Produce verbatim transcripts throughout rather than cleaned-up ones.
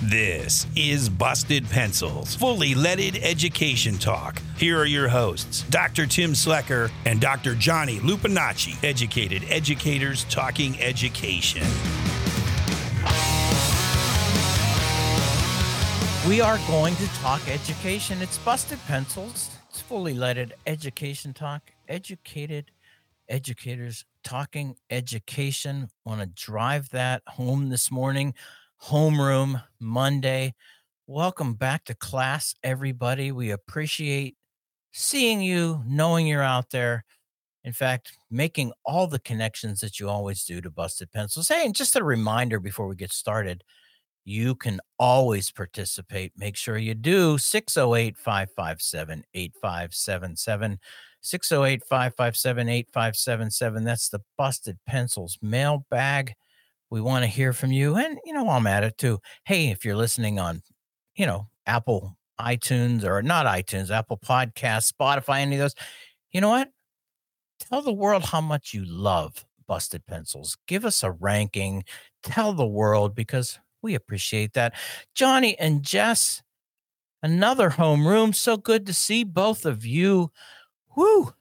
This is Busted Pencils, fully leaded education talk. Here are your hosts, Doctor Tim Slecker and Doctor Johnny Lupinacci, educated educators talking education. We are going to talk education. It's Busted Pencils. It's fully leaded education talk. Educated educators talking education. Want to drive that home this morning. Homeroom Monday. Welcome back to class, everybody. We appreciate seeing you, knowing you're out there. In fact, making all the connections that you always do to Busted Pencils. Hey, and just a reminder before we get started, you can always participate. Make sure you do. six oh eight, five five seven, eight five seven seven. six oh eight, five five seven, eight five seven seven. That's the Busted Pencils mailbag. We want to hear from you. And, you know, I'm at it too. Hey, if you're listening on, you know, Apple iTunes or not iTunes, Apple Podcasts, Spotify, any of those, you know what? Tell the world how much you love Busted Pencils. Give us a ranking. Tell the world because we appreciate that. Johnny and Jess, another homeroom. So good to see both of you. Whew.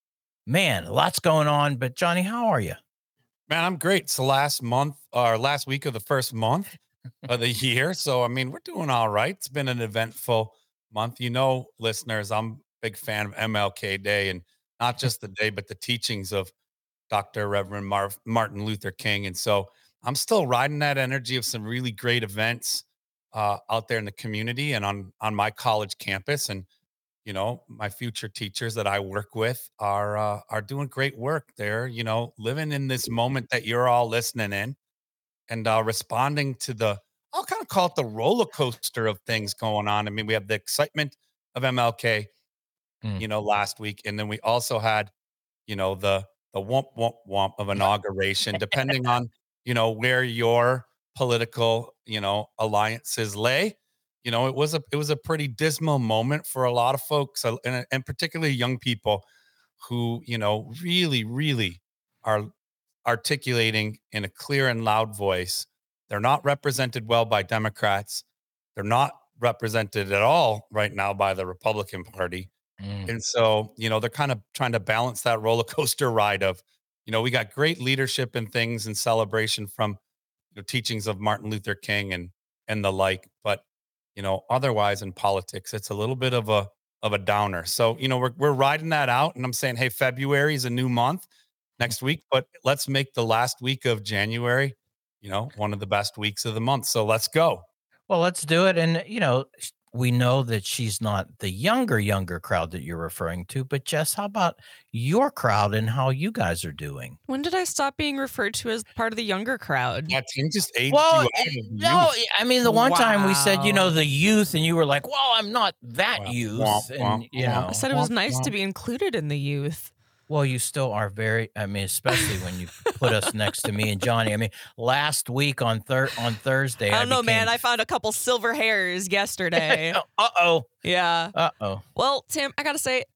Man, lots going on. But Johnny, how are you? Man, I'm great. It's the last month or last week of the first month of the year. So, I mean, we're doing all right. It's been an eventful month. You know, listeners, I'm a big fan of M L K Day, and not just the day, but the teachings of Doctor Reverend Mar- Martin Luther King. And so I'm still riding that energy of some really great events uh, out there in the community and on, on my college campus. And you know, my future teachers that I work with are uh, are doing great work. They're, you know, living in this moment that you're all listening in and uh, responding to the, I'll kind of call it the roller coaster of things going on. I mean, we have the excitement of M L K, Mm. you know, last week. And then we also had, you know, the the womp womp womp of inauguration, depending on, you know, where your political, you know, alliances lay. You know, it was a it was a pretty dismal moment for a lot of folks, uh, and, and particularly young people who, you know, really, really are articulating in a clear and loud voice. They're not represented well by Democrats. They're not represented at all right now by the Republican Party. Mm. And so, you know, they're kind of trying to balance that roller coaster ride of, you know, we got great leadership and things and celebration from the teachings of Martin Luther King and and the like, but you know, otherwise in politics, it's a little bit of a of a downer. So, you know, we're we're riding that out, and I'm saying, hey, February is a new month next week, but let's make the last week of January, you know, one of the best weeks of the month. So let's go. Well, let's do it. And, you know, sh- we know that she's not the younger, younger crowd that you're referring to. But, Jess, how about your crowd and how you guys are doing? When did I stop being referred to as part of the younger crowd? Yeah, Tim just aged Well, you eh, out of no, youth. I mean, the one time we said, you know, Wow. the youth, and you were like, well, I'm not that Womp, youth. womp, And, womp, you womp. know, I said it was Womp, nice to womp. be included in the youth. well, you still are very, I mean, especially when you put us next to me and Johnny. I mean, last week on thir- on Thursday, I don't know, man. became- I found a couple silver hairs yesterday. Uh-oh. Yeah. Uh-oh. Well, Tim, I got to say,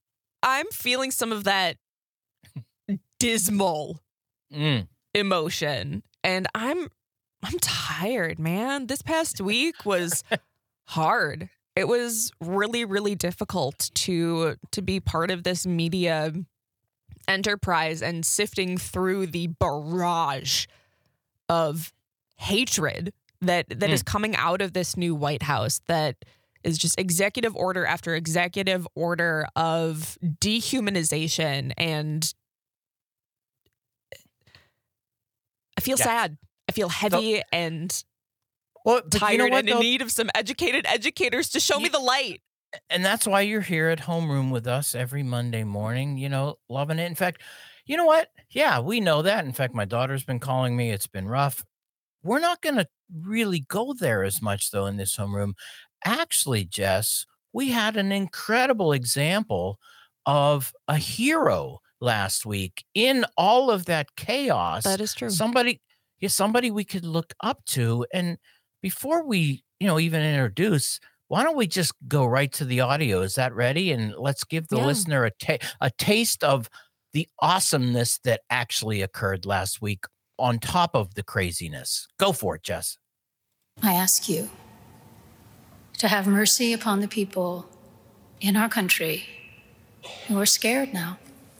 I'm feeling some of that dismal Mm. emotion. And I'm I'm tired, man. This past week was hard. It was really, really difficult to to be part of this media enterprise and sifting through the barrage of hatred that that Mm. is coming out of this new White House, that is just executive order after executive order of dehumanization. And I feel Yeah. sad. I feel heavy and Well, but tired you know what, and in though? need of some educated educators to show me You- the light. And that's why you're here at homeroom with us every Monday morning, you know, loving it. In fact, you know what? Yeah, we know that. In fact, my daughter's been calling me. It's been rough. We're not going to really go there as much, though, in this homeroom. Actually, Jess, we had an incredible example of a hero last week in all of that chaos. That is true. Somebody, yeah, somebody we could look up to. And before we, you know, even introduce, why don't we just go right to the audio? Is that ready? And let's give the Yeah. listener a ta- a taste of the awesomeness that actually occurred last week on top of the craziness. Go for it, Jess. I ask you to have mercy upon the people in our country who are scared now.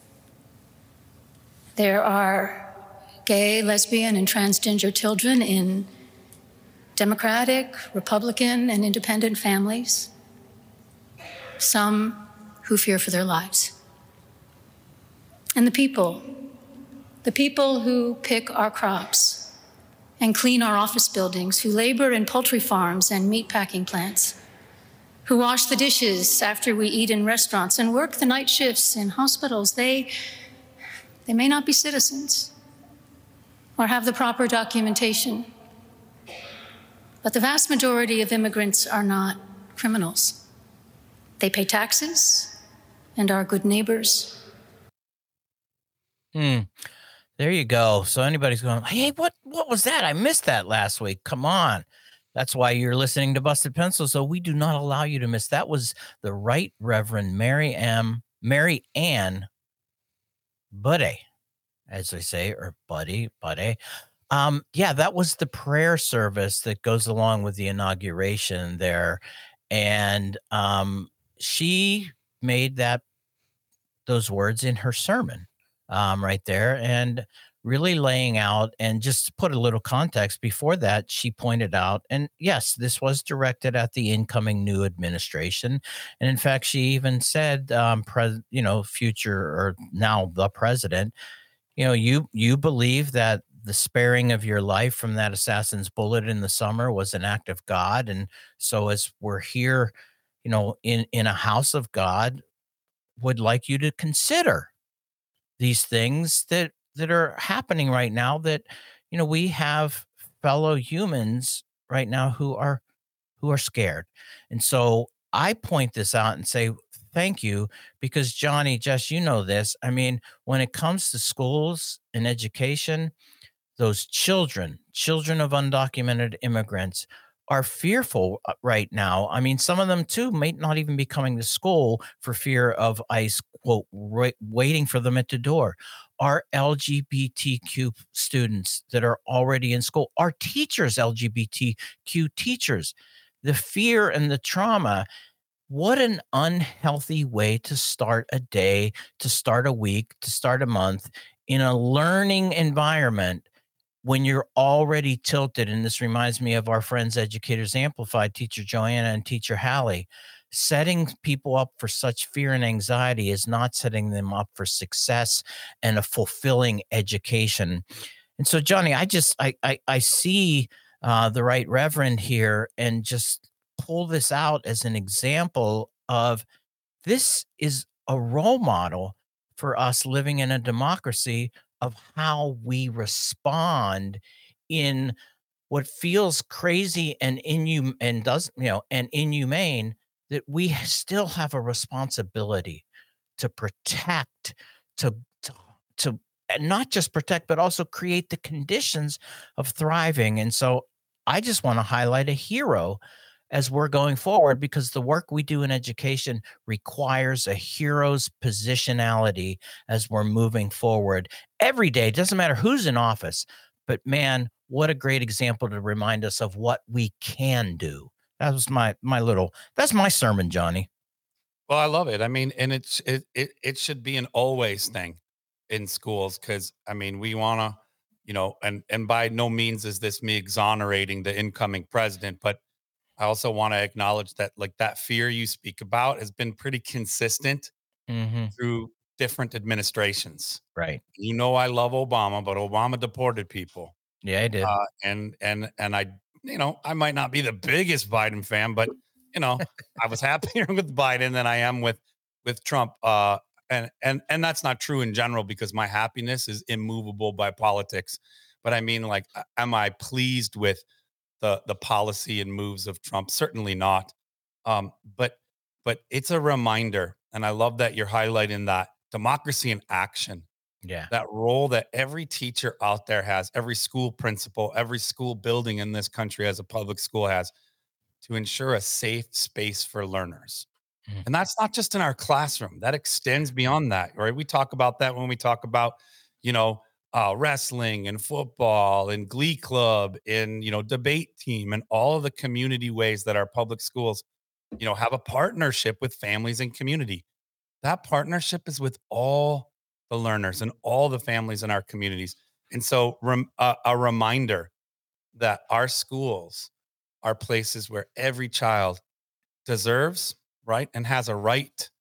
There are gay, lesbian, and transgender children in Democratic, Republican, and independent families, some who fear for their lives. And the people, the people who pick our crops and clean our office buildings, who labor in poultry farms and meatpacking plants, who wash the dishes after we eat in restaurants and work the night shifts in hospitals, they, they may not be citizens or have the proper documentation. But the vast majority of immigrants are not criminals. They pay taxes and are good neighbors. Hmm. There you go. So anybody's going, hey, what what was that? I missed that last week. Come on. That's why you're listening to Busted Pencil. So we do not allow you to miss. That was the Right Reverend Mary M. Mary Ann Budde, as they say, or Buddy, Budde. Um, yeah, that was the prayer service that goes along with the inauguration there. And um, she made that those words in her sermon um, right there, and really laying out, and just to put a little context before that, she pointed out, and yes, this was directed at the incoming new administration. And in fact, she even said, um, pres- you know, future or now the president, you know, you you believe that the sparing of your life from that assassin's bullet in the summer was an act of God. And so as we're here, you know, in, in a house of God, would like you to consider these things that, that are happening right now, that, you know, we have fellow humans right now who are, who are scared. And so I point this out and say, thank you, because Johnny, Jess, you know this. I mean, when it comes to schools and education, those children, children of undocumented immigrants are fearful right now. I mean, some of them too might not even be coming to school for fear of ICE, quote, right, waiting for them at the door. Our L G B T Q students that are already in school, our teachers, L G B T Q teachers, the fear and the trauma. What an unhealthy way to start a day, to start a week, to start a month in a learning environment when you're already tilted. And this reminds me of our friends, Educators Amplified, Teacher Joanna and Teacher Hallie. Setting people up for such fear and anxiety is not setting them up for success and a fulfilling education. And so, Johnny, I just, I, I, I see uh, the Right Reverend here, and just pull this out as an example of, this is a role model for us living in a democracy, of how we respond in what feels crazy and inhum and does, you know, and inhumane, that we still have a responsibility to protect, to, to, to not just protect, but also create the conditions of thriving. And so I just want to highlight a hero as we're going forward, because the work we do in education requires a hero's positionality as we're moving forward every day. It doesn't matter who's in office, but man, what a great example to remind us of what we can do. That was my, my little, that's my sermon, Johnny. Well, I love it. I mean, and it's, it, it, it should be an always thing in schools. Cause I mean, we want to, you know, and, and by no means is this me exonerating the incoming president, but I also want to acknowledge that, like, that fear you speak about has been pretty consistent Mm-hmm. through different administrations. Right. You know, I love Obama, but Obama deported people. Yeah, I did. Uh, and, and, and I, you know, I might not be the biggest Biden fan, but, you know, I was happier with Biden than I am with, with Trump. Uh, and, and, and that's not true in general, because my happiness is immovable by politics. But I mean, like, am I pleased with the the policy and moves of Trump? Certainly not. Um, but but it's a reminder, and I love that you're highlighting that democracy in action. Yeah. That role that every teacher out there has, every school principal, every school building in this country as a public school has, to ensure a safe space for learners. Mhm. And that's not just in our classroom. That extends beyond that, right? We talk about that when we talk about, you know, uh, wrestling and football and glee club and, you know, debate team and all of the community ways that our public schools, you know, have a partnership with families and community. That partnership is with all the learners and all the families in our communities. And so rem- uh, a reminder that our schools are places where every child deserves, right, and has a right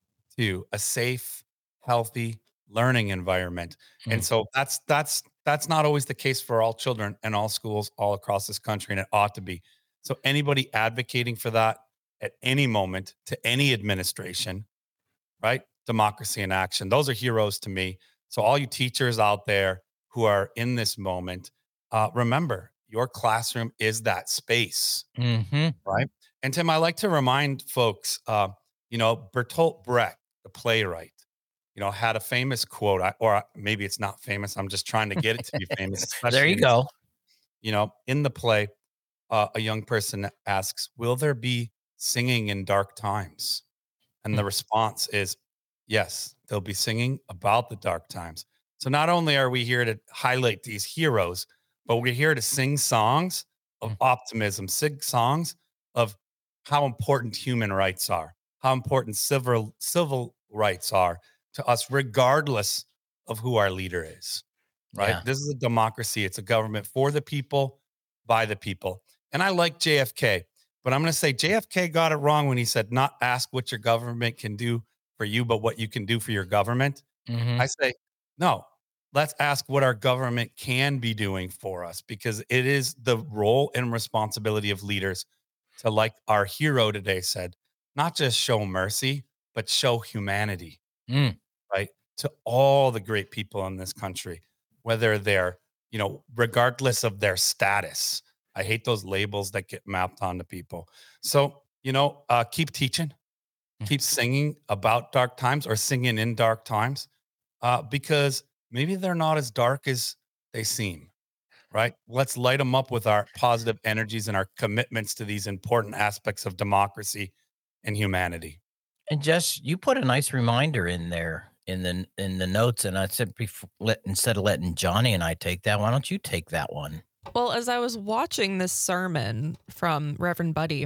to a safe, healthy learning environment. And Mm. so that's that's that's not always the case for all children and all schools all across this country, and it ought to be. So anybody advocating for that at any moment to any administration, right? Democracy in action. Those are heroes to me. So all you teachers out there who are in this moment, uh, remember your classroom is that space, hmm right? And Tim, I like to remind folks, uh, you know, Bertolt Brecht, the playwright, you know, had a famous quote, I- or maybe it's not famous. I'm just trying to get it to be famous. There Especially you in this- go. You know, in the play, uh, a young person asks, "Will there be singing in dark times?" And the response is, yes, they'll be singing about the dark times. So not only are we here to highlight these heroes, but we're here to sing songs of Mm. optimism, sing songs of how important human rights are, how important civil civil rights are to us, regardless of who our leader is. Right? Yeah. This is a democracy. It's a government for the people, by the people. And I like J F K. But I'm going to say J F K got it wrong when he said, not ask what your government can do for you, but what you can do for your government. hmm I say, no, let's ask what our government can be doing for us, because it is the role and responsibility of leaders to, like our hero today said, not just show mercy, but show humanity, Mm. right? To all the great people in this country, whether they're, you know, regardless of their status. I hate those labels that get mapped onto people. So, you know, uh, keep teaching, Mm. keep singing about dark times or singing in dark times, uh, because maybe they're not as dark as they seem, right? Let's light them up with our positive energies and our commitments to these important aspects of democracy and humanity. And just you put a nice reminder in there in the in the notes, and I said before, let, instead of letting Johnny and I take that, why don't you take that one? Well, as I was watching this sermon from Reverend Buddy,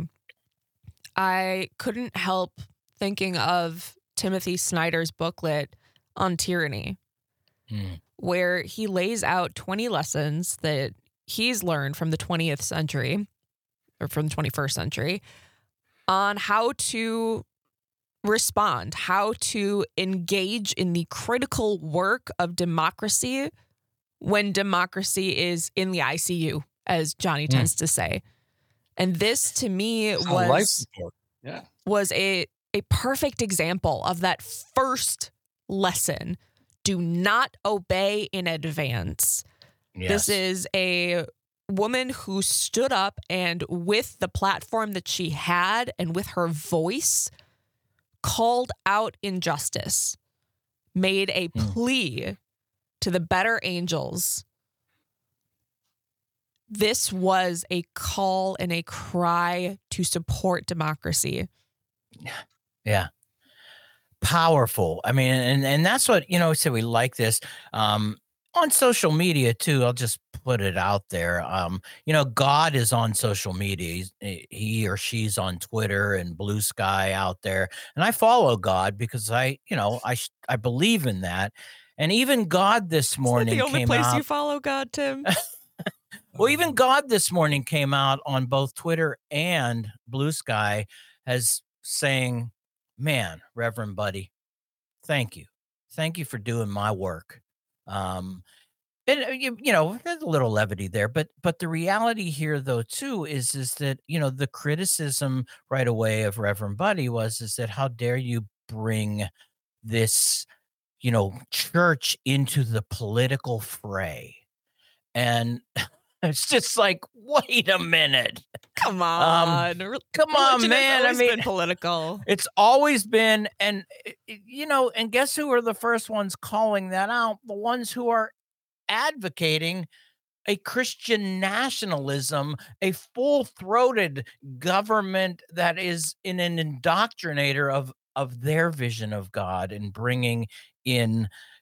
I couldn't help thinking of Timothy Snyder's booklet on tyranny, Mm. where he lays out twenty lessons that he's learned from the twentieth century or from the twenty-first century on how to respond, how to engage in the critical work of democracy when democracy is in the I C U, as Johnny tends to say. And this to me It's on life was support. Yeah. was a a perfect example of that first lesson. Do not obey in advance. Yes. This is a woman who stood up and, with the platform that she had and with her voice, called out injustice, made a Mm. plea to the better angels. This was a call and a cry to support democracy. Yeah. Powerful. I mean, and and that's what, you know, so we like this. Um, on social media too, I'll just put it out there. Um, you know, God is on social media. He's, eh, he or she's on Twitter and Blue Sky out there. And I follow God because I, you know, I sh- I believe in that. And even God this Is that morning the only came place out. you follow God, Tim? Well, even God this morning came out on both Twitter and Blue Sky as saying, man, Reverend Buddy, thank you. Thank you for doing my work. Um, and uh, you, you know, there's a little levity there, but but the reality here though too is is that, you know, the criticism right away of Reverend Buddy was is that how dare you bring this, you know, church into the political fray. And it's just like, wait a minute. Come on. Re- Come on, religion has man. I always mean, been political. it's always been, and uh, you know, and guess who are the first ones calling that out? The ones who are advocating a Christian nationalism, a full-throated government that is in an indoctrinator of of their vision of God and bringing in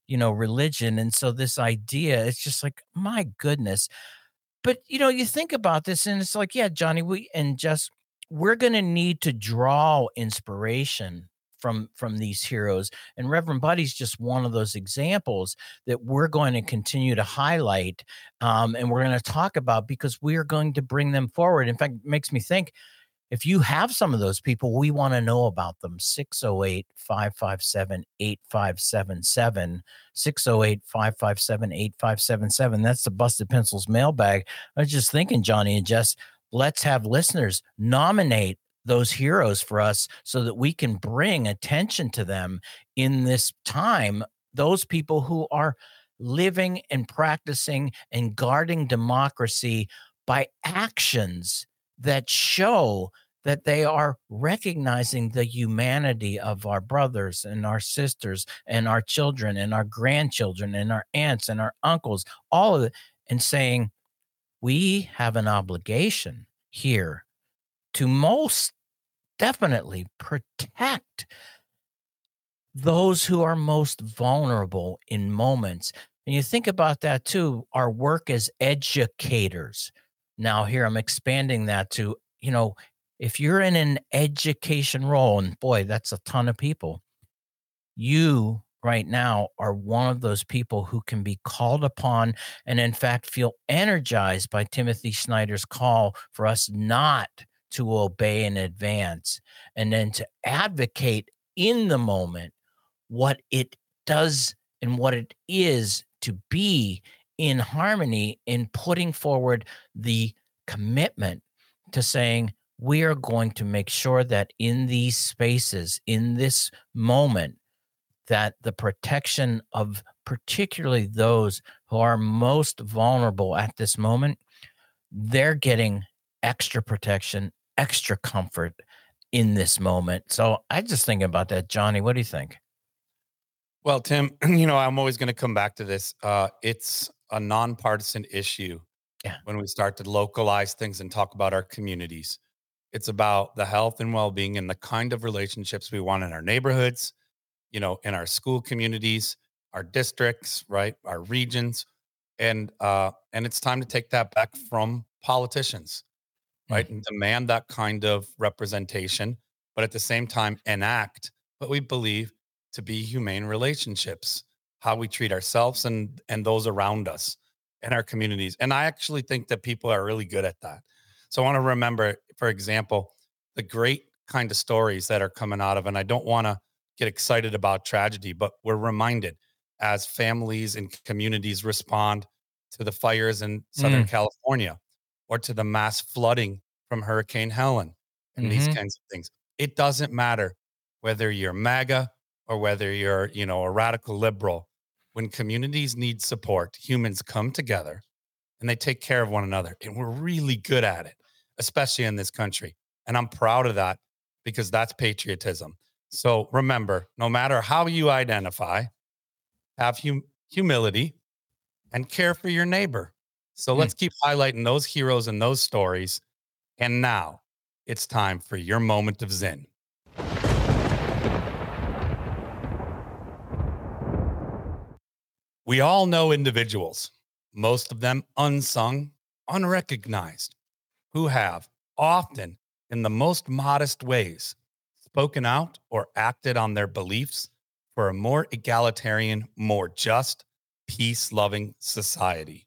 you know, religion. And so this idea, it's just like, my goodness. But, you know, you think about this and it's like, yeah, Johnny, we and just we're going to need to draw inspiration from from these heroes. And Reverend Buddy's just one of those examples that we're going to continue to highlight, um, and we're going to talk about because we are going to bring them forward. In fact, it makes me think, if you have some of those people, we want to know about them. six oh eight, five five seven, eight five seven seven. six oh eight, five five seven, eight five seven seven. That's the Busted Pencils mailbag. I was just thinking, Johnny and Jess, let's have listeners nominate those heroes for us so that we can bring attention to them in this time. Those people who are living and practicing and guarding democracy by actions that show that they are recognizing the humanity of our brothers and our sisters and our children and our grandchildren and our aunts and our uncles, all of it, and saying, we have an obligation here to most definitely protect those who are most vulnerable in moments. And you think about that too, our work as educators. Now here I'm expanding that to, you know, if you're in an education role, and boy, that's a ton of people, you right now are one of those people who can be called upon and in fact feel energized by Timothy Snyder's call for us not to obey in advance and then to advocate in the moment what it does and what it is to be in harmony in putting forward the commitment to saying, we are going to make sure that in these spaces, in this moment, that the protection of particularly those who are most vulnerable at this moment, they're getting extra protection, extra comfort in this moment. So I just think about that. Johnny, what do you think? Well, Tim, you know, I'm always going to come back to this. Uh, it's a nonpartisan issue. Yeah. When we start to localize things and talk about our communities, it's about the health and well-being and the kind of relationships we want in our neighborhoods, you know, in our school communities, our districts, right, our regions, and uh, and it's time to take that back from politicians, right, mm-hmm. and demand that kind of representation, but at the same time enact what we believe to be humane relationships, how we treat ourselves and and those around us in our communities. And I actually think that people are really good at that. So I want to remember, for example, the great kind of stories that are coming out of, and I don't want to get excited about tragedy, but we're reminded as families and communities respond to the fires in Southern mm. California or to the mass flooding from Hurricane Helen and mm-hmm. these kinds of things. It doesn't matter whether you're MAGA or whether you're, you know, a radical liberal. When communities need support, humans come together and they take care of one another. And we're really good at it, especially in this country. And I'm proud of that because that's patriotism. So remember, no matter how you identify, have hum- humility and care for your neighbor. So mm. let's keep highlighting those heroes and those stories. And now it's time for your moment of Zen. We all know individuals, most of them unsung, unrecognized, who have often in the most modest ways spoken out or acted on their beliefs for a more egalitarian, more just, peace-loving society.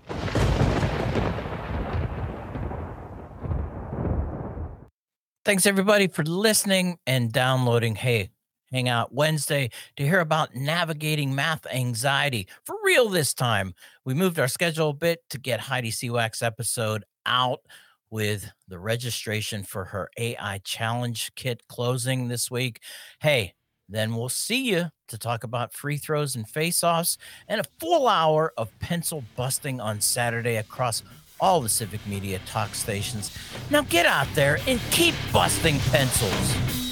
Thanks, everybody, for listening and downloading Hey Hangout Wednesday to hear about navigating math anxiety. For real this time, we moved our schedule a bit to get Heidi Sewack's episode out with the registration for her A I Challenge Kit closing this week. Hey, then we'll see you to talk about free throws and face-offs and a full hour of pencil busting on Saturday across all the Civic Media talk stations. Now get out there and keep busting pencils.